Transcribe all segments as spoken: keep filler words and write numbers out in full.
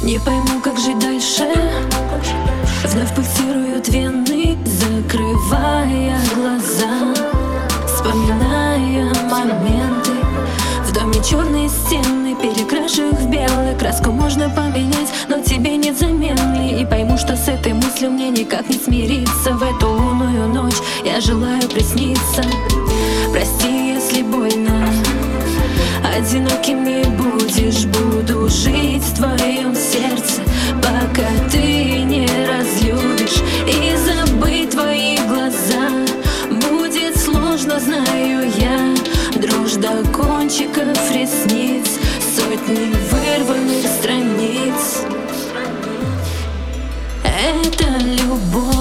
Не пойму, как жить дальше. Вновь пульсируют вены, закрывая глаза, вспоминая моменты. В доме черные стены, перекрашу их в белый. Краску можно поменять, но тебе нет замены. И пойму, что с этой мыслью мне никак не смириться. В эту лунную ночь я желаю присниться. Прости, если больно, одиноким не будешь. Буду жить в твоем сердце, пока ты не разлюбишь. И забыть твои глаза будет сложно, знаю я. Дрожь до кончиков ресниц, сотни вырванных страниц. Это любовь,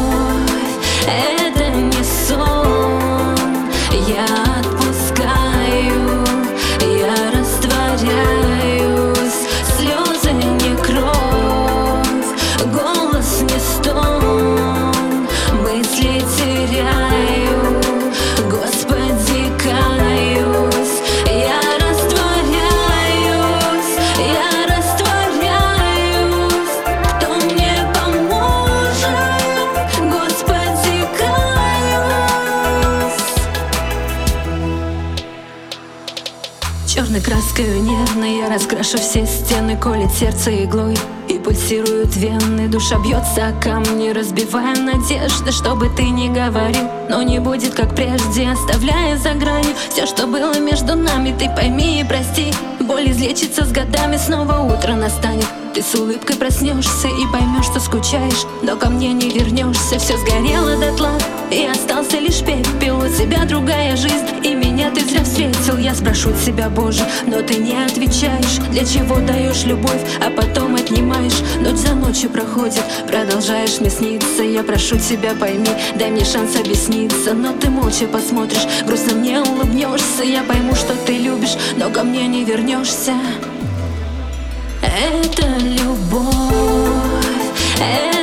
это не сон. Я отпускаю, я растворяюсь. Слезы не кровь, голос не стон. Мысли теряю, Господи, каюсь. Я растворяюсь, я растворяюсь. Кто мне поможет, Господи, каюсь. Черной краской нервной я раскрашу все стены, колет сердце иглой и пульсируют вены. Душа бьется о камни, разбивая надежды, что бы ты ни говорил, но не будет как прежде, оставляя за гранью все, что было между нами. Ты пойми и прости, боль излечится с годами, снова утро настанет. Ты с улыбкой проснешься и поймешь, что скучаешь, но ко мне не вернешься. Все сгорело дотла, и остался лишь пепел. У тебя другая жизнь, и меня ты зря встретил. Я спрошу тебя, Боже, но ты не отвечаешь. Для чего даешь любовь, а потом отнимаешь? Ночь за ночью проходит, продолжаешь мне сниться. Я прошу тебя, пойми, дай мне шанс объясниться. Но ты молча посмотришь, грустно мне улыбнешься. Я пойму, что ты любишь, но ко мне не вернешься. Это любовь, это